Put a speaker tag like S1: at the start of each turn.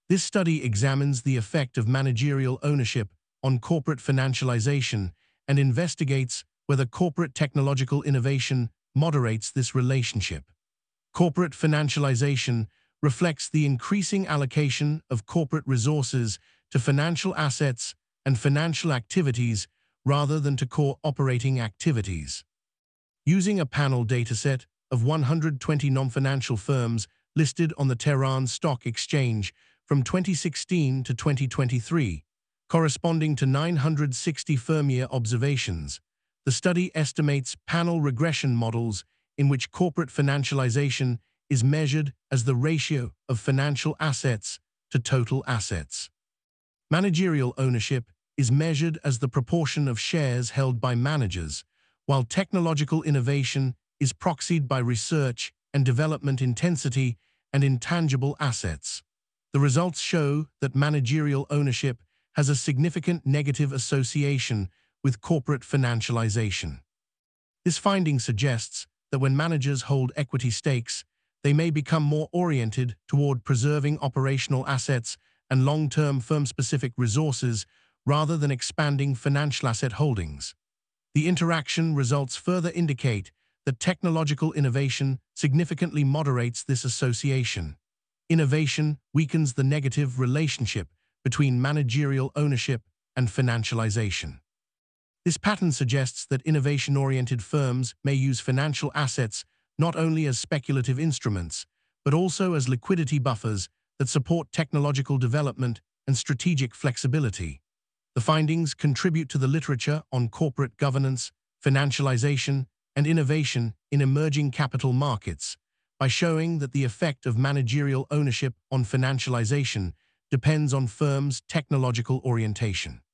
S1: This study examines the effect of managerial ownership on corporate financialization and investigates whether corporate technological innovation moderates this relationship. Corporate financialization reflects the increasing allocation of corporate resources to financial assets and financial activities rather than to core operating activities. Using a panel dataset of 120 non-financial firms listed on the Tehran Stock Exchange from 2016 to 2023, corresponding to 960 firm-year observations, the study estimates panel regression models in which corporate financialization is measured as the ratio of financial assets to total assets. Managerial ownership is measured as the proportion of shares held by managers, while technological innovation is proxied by research and development intensity and intangible assets. The results show that managerial ownership has a significant negative association with corporate financialization. This finding suggests that when managers hold equity stakes, they may become more oriented toward preserving operational assets and long-term firm-specific resources rather than expanding financial asset holdings. The interaction results further indicate that technological innovation significantly moderates this association. Innovation weakens the negative relationship between managerial ownership and financialization. This pattern suggests that innovation-oriented firms may use financial assets not only as speculative instruments, but also as liquidity buffers that support technological development and strategic flexibility. The findings contribute to the literature on corporate governance, financialization, and innovation in emerging capital markets by showing that the effect of managerial ownership on financialization depends on firms' technological orientation.